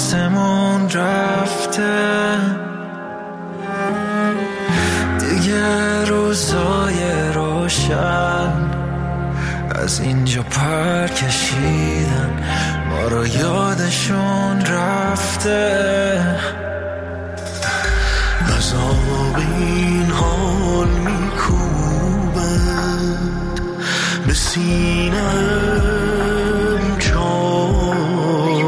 آسمون رفته، دیگه روزای روشن از اینجا پر کشیدن، ما رو یادشون رفته. عذاب این حال میکوبد به سینه‌ام چایی،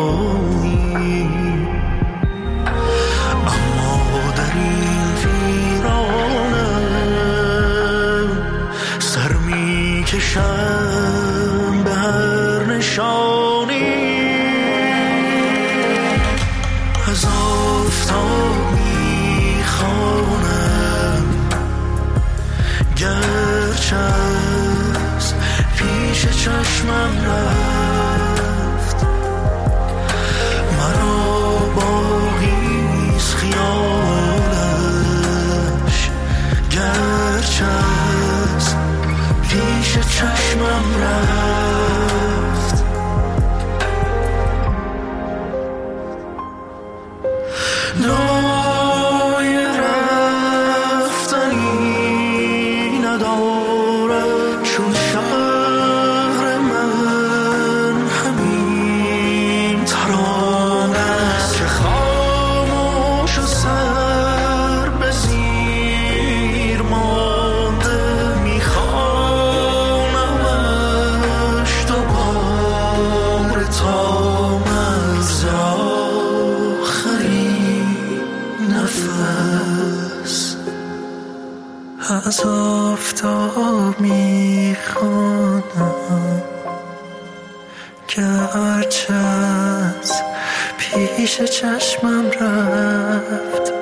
اما در این ویرانه سر میکشم به هر نشانی. از آفتاب میخوانم گرچه از پیش چشمم رفت، مرا باقیست خیالش گرچه از پیش چشمم رفت. جای رفتنی ندارد چون شهر من، همین ترانه است که خاموش و سر به زیر مانده، میخوانمش دوباره تا مرز نفس. از آفتاب میخوانم گرچه از پیش چشمم رفت،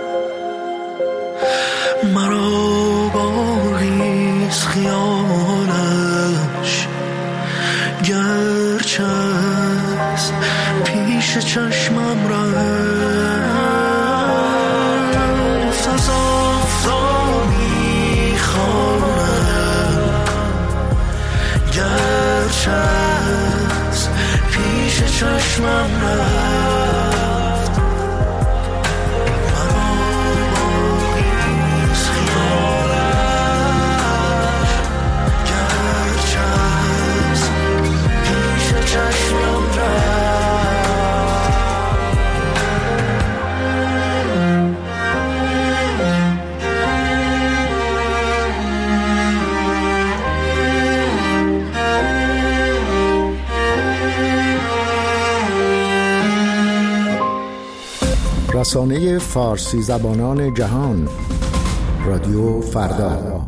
مرا باقیست خیالش گرچه از پیش چشمم رفت. از آفتاب میخوانم گرچه از پیش چشمم رفت، مرا باقیست خیالش گرچه از پیش چشمم رفت. رسانه فارسی زبانان جهان، رادیو فردا.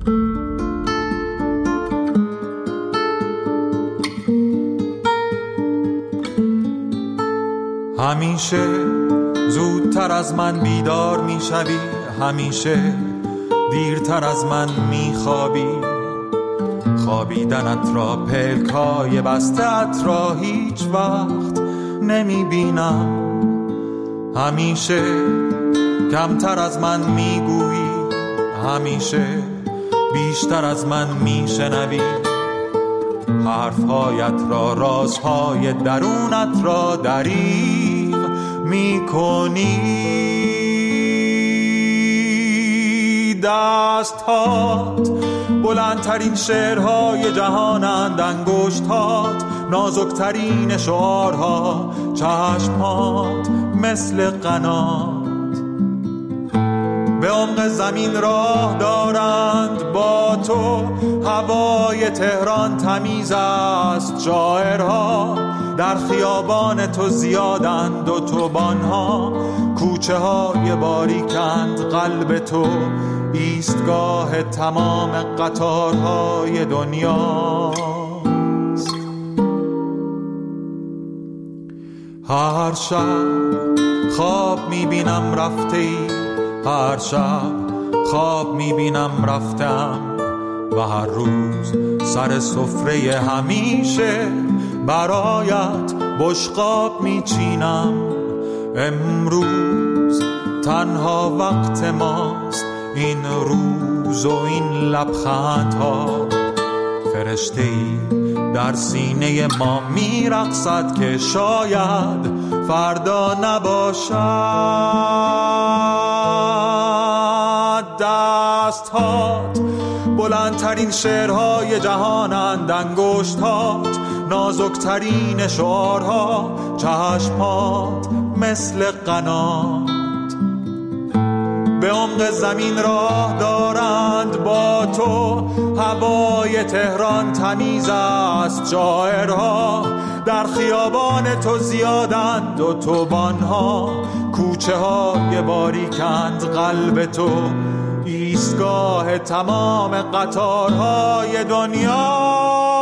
همیشه زودتر از من بیدار میشوی، همیشه دیرتر از من میخوابی، خوابیدنت را پلکای بسته‌ات را هیچ وقت نمیبینم. همیشه کمتر از من میگویی، همیشه بیشتر از من میشنوی، حرفهایت را، رازهای درونت را دریغ میکنی. دستهات بلندترین شعرهای جهانند، انگشتهات نازکترین شعارها، چشمهات مثل قنات به عمق زمین راه دارند. با تو هوای تهران تمیز است، شاعرها در خیابان تو زیادند، اتوبان‌ها کوچه های باریکند، قلب تو ایستگاه تمام قطارهای دنیاست. هر شب خواب میبینم رفته ای، هر شب خواب میبینم رفتم، و هر روز سر سفره همیشه برایت بشقاب میچینم. امروز تنها وقت ماست، این روز و این لبخندها. فرشته‌ای در سینه ما میرقصد که شاید فردا نباشد. دست‌هات بلندترین شعرهای جهانند، انگشت‌هات نازکترین شعارها، چشم‌هات مثل قنات به عمق زمین راه دارند. با تو هوای تهران تمیز است، شاعرها در خیابان تو زیادند، اتوبان‌ها کوچه های باریکند. قلب تو ایستگاه تمام قطارهای دنیا.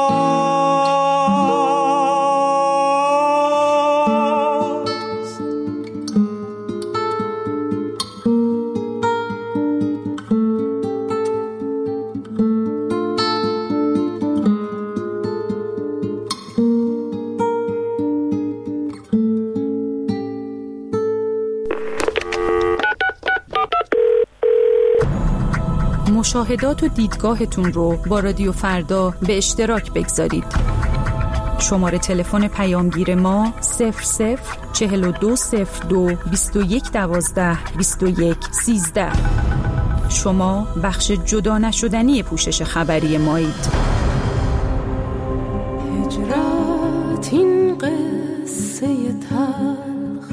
مشاهدات و دیدگاهتون رو با رادیو فردا به اشتراک بگذارید. شماره تلفن پیامگیر ما 00420221122113. شما بخش جدا نشدنی پوشش خبری مایید. هجرت این قصه تلخ،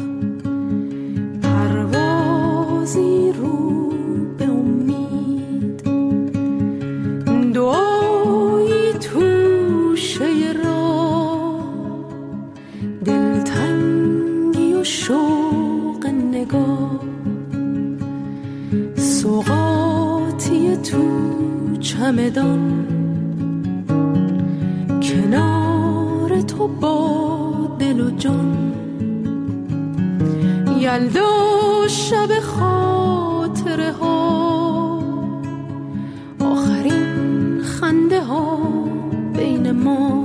پروازی رو به امید، دعایی توشه راه، دلتنگی و شوق نگاه، سوغاتی تو چمدان، کنار تو با دل و جان، یلدا شب خاطره ها، آخرین خنده ها بین ما.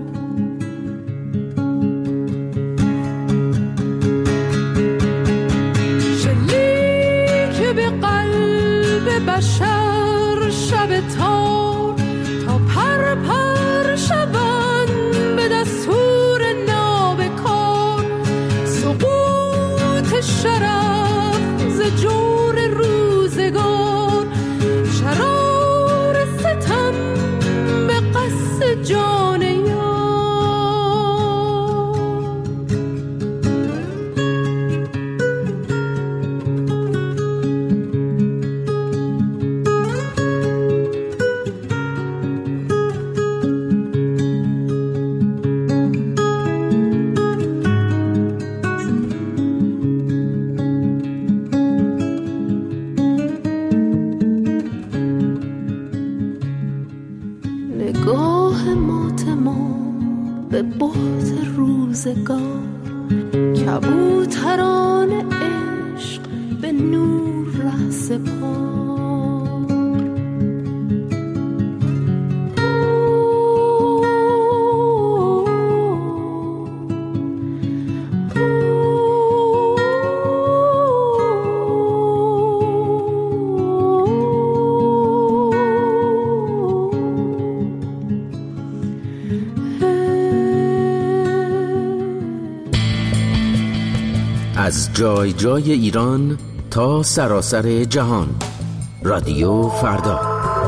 شلیک به قلب بشر شب تار، تا پر پر شوند به دستور نابکار، سقوط شرف ز جور روزگار، شرار ستم به قصد جان یار. نگاه مات ما به بهت روزگار، کبوتران عشق به نور ره سپار. از جای جای ایران تا سراسر جهان، رادیو فردا.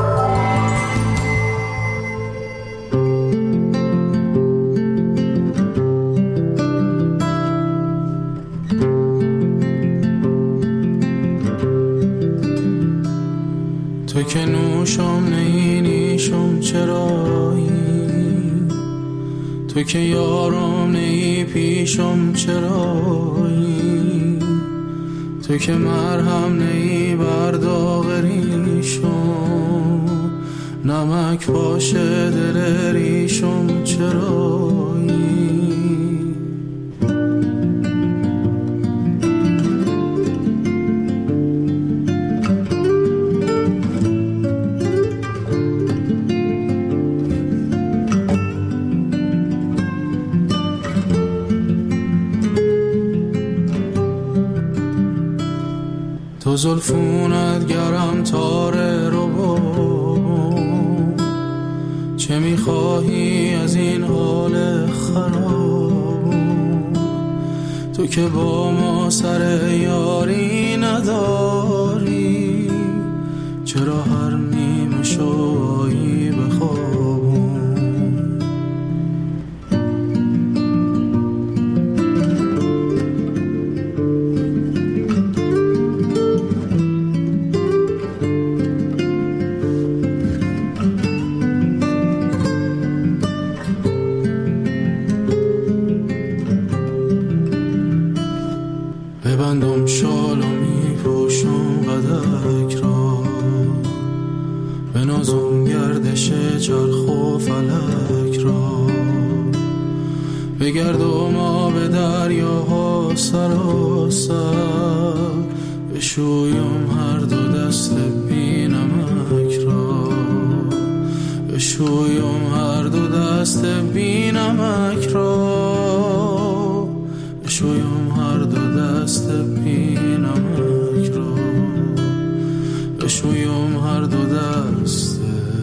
تو که نوشم نی نیشم چرایی، تو که یارم نی پیشم چرایی، تو که مرهم نی برداغ ریشم، نمک باشه دل ریشم چرایی. تو زلفونت گرم تاره رو بابم، چه میخواهی از این حال خرابم، تو که با ما سر یاری نداری، چرا هر نیمه شایی بخوابون؟ ببندم شال و میپوشم قدک را، بنازم گردش چرخ و فلک را، بگردم آب دریاها سراسر، بشویم هر دو دست بی نمک را، بشویم هر دو دست بی نمک را، بشویم هر دو دست بی نمک را، بشویم هر دو دست.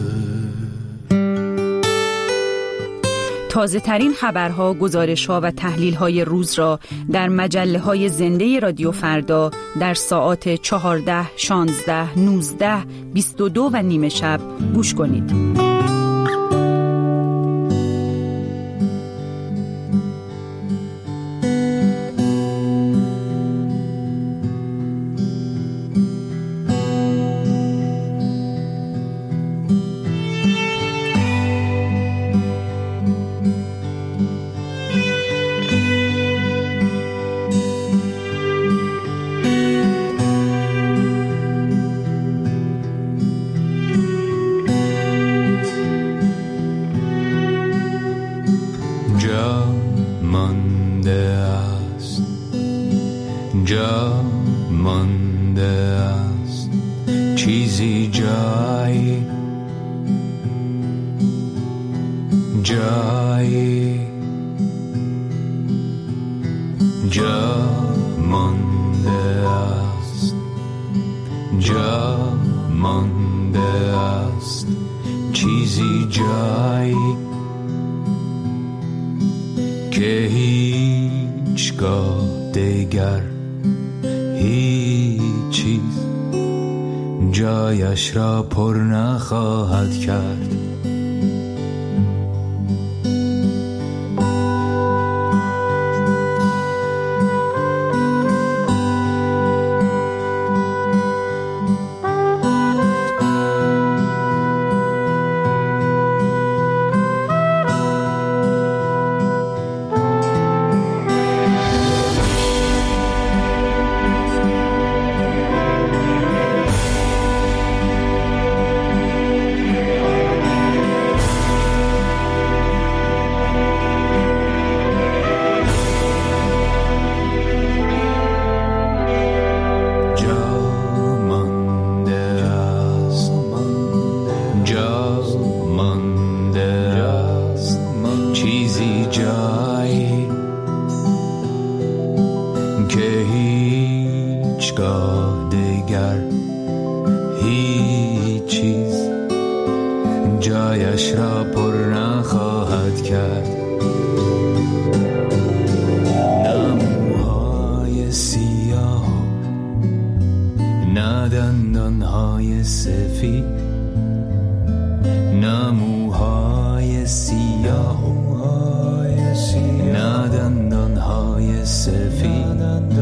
تازه ترین خبرها، گزارش‌ها و تحلیل‌های روز را در مجله‌های زنده رادیو فردا در ساعات 14، 16، 19، 22 و نیمه شب گوش کنید. جا مانده است چیزی جایی، جایی جا مانده است، جا مانده است چیزی جایی که هیچگاه دیگر هیچ چیز جایش را پر نخواهد کرد. جایش را پر نخواهد کرد. نه موهای سیاه، نه دندانهای سفید، نه موهای سیاه، نه دندانهای سفید،